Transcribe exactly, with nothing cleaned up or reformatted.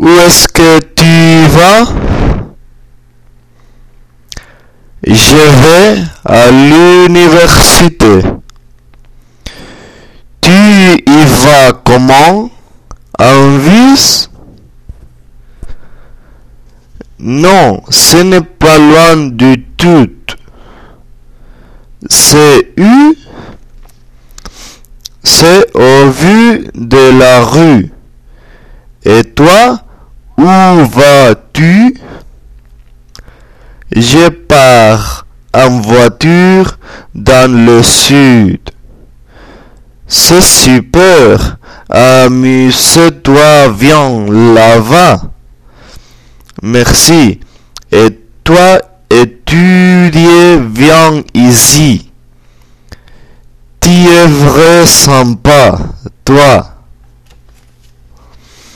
est-ce que tu vas? Je vais à l'université. Tu y vas comment? En bus? Non, ce n'est pas loin du tout. C'est où? C'est au vu de la rue. Et toi, où vas-tu? Je pars en voiture dans le sud. C'est super. Amuse-toi, viens là-bas. Merci. Et toi, étudier, viens ici. Tu es vrai sympa, toi.